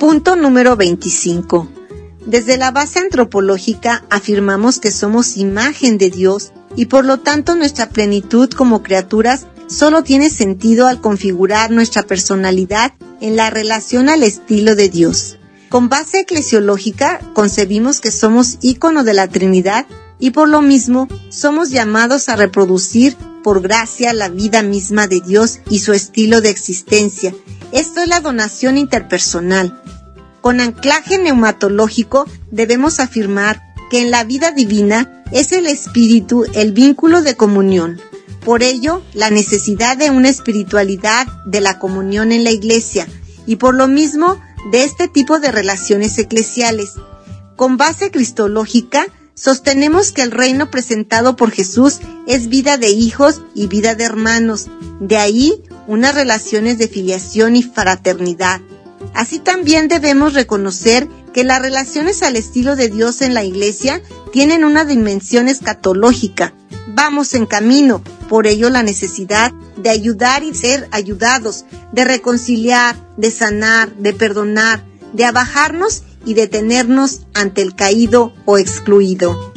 Punto número 25. Desde la base antropológica afirmamos que somos imagen de Dios y por lo tanto nuestra plenitud como criaturas solo tiene sentido al configurar nuestra personalidad en la relación al estilo de Dios. Con base eclesiológica concebimos que somos ícono de la Trinidad y por lo mismo somos llamados a reproducir por gracia la vida misma de Dios y su estilo de existencia. Esto es la donación interpersonal. Con anclaje neumatológico debemos afirmar que en la vida divina es el espíritu el vínculo de comunión. Por ello, la necesidad de una espiritualidad de la comunión en la iglesia y por lo mismo de este tipo de relaciones eclesiales. Con base cristológica, sostenemos que el reino presentado por Jesús es vida de hijos y vida de hermanos. De ahí, unas relaciones de filiación y fraternidad. Así también debemos reconocer que las relaciones al estilo de Dios en la iglesia tienen una dimensión escatológica. Vamos en camino, por ello la necesidad de ayudar y ser ayudados, de reconciliar, de sanar, de perdonar, de abajarnos y detenernos ante el caído o excluido.